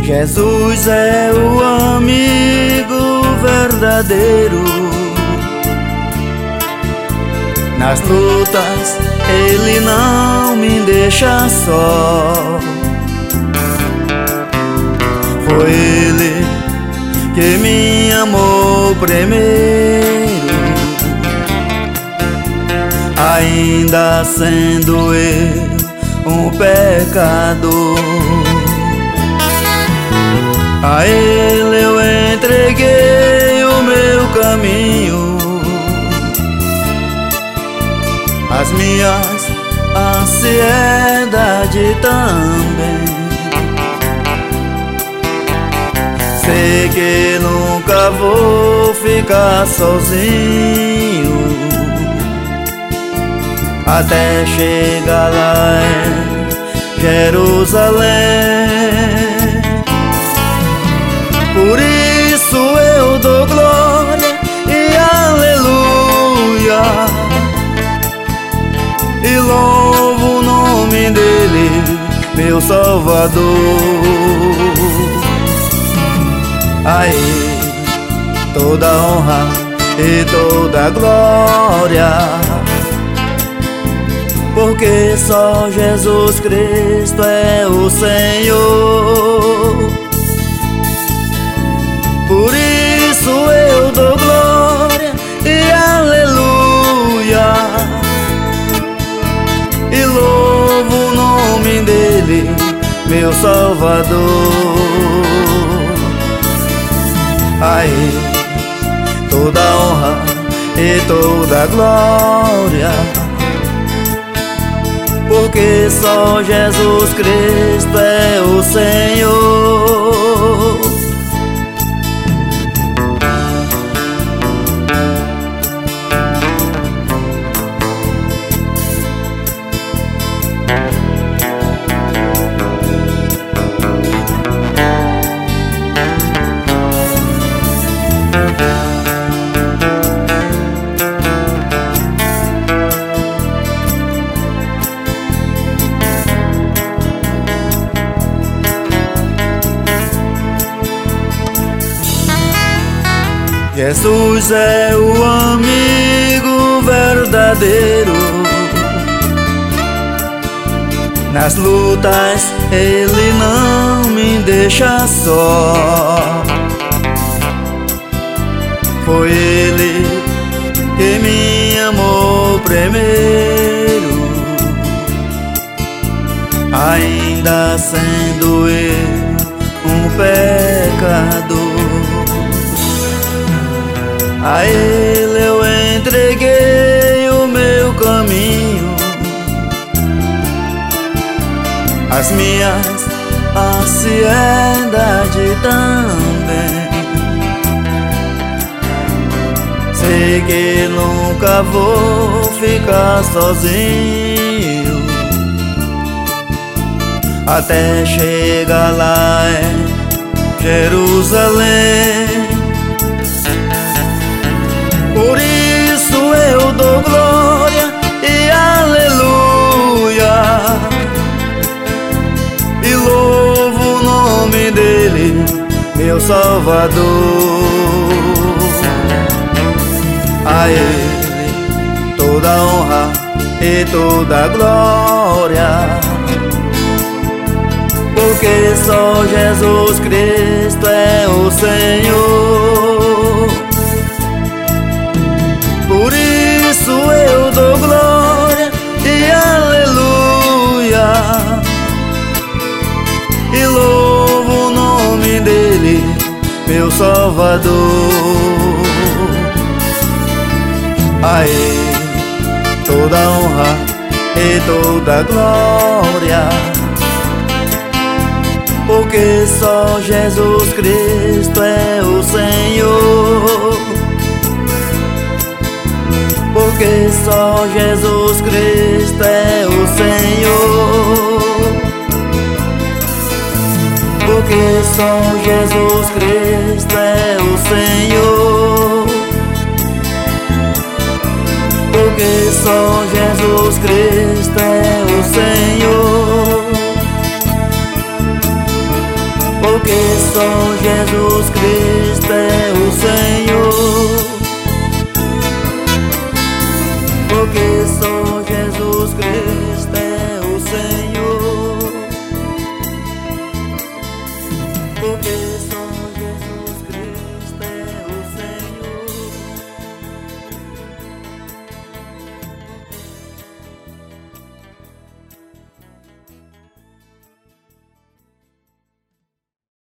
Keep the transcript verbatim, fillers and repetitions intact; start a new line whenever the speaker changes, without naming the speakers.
Jesus é o amigo verdadeiro. Nas lutas Ele não me deixa só. Foi Ele que me amou primeiro, ainda sendo eu um pecador. A Ele eu entreguei o meu caminho, as minhas ansiedades também. Sei que nunca vou ficar sozinho até chegar lá em Jerusalém. Por isso eu dou glória e aleluia, e louvo o nome dele, meu Salvador. A Ele toda honra e toda glória, porque só Jesus Cristo é o Senhor. Por isso eu dou glória e aleluia, e louvo o nome dele, meu Salvador. A Ele toda honra e toda glória, porque só Jesus Cristo é o Senhor. Jesus é o amigo verdadeiro. Nas lutas Ele não me deixa só. Foi Ele que me amou primeiro, ainda sendo eu um pecador. A Ele eu entreguei o meu caminho, as minhas ansiedades também. Sei que nunca vou ficar sozinho até chegar lá em Jerusalém. Por isso eu dou glória e aleluia, e louvo o nome dele, meu Salvador. A Ele toda honra e toda glória, porque só Jesus Cristo é o Senhor. Por isso eu dou glória e aleluia, e louvo o nome dele, meu Salvador. A Ele toda honra e toda glória, porque só Jesus Cristo é o Senhor. Porque só Jesus Cristo é o Senhor. Porque só Jesus Cristo é o Senhor. Porque só Jesus Cristo é o Senhor. Porque Jesus Cristo é o Senhor.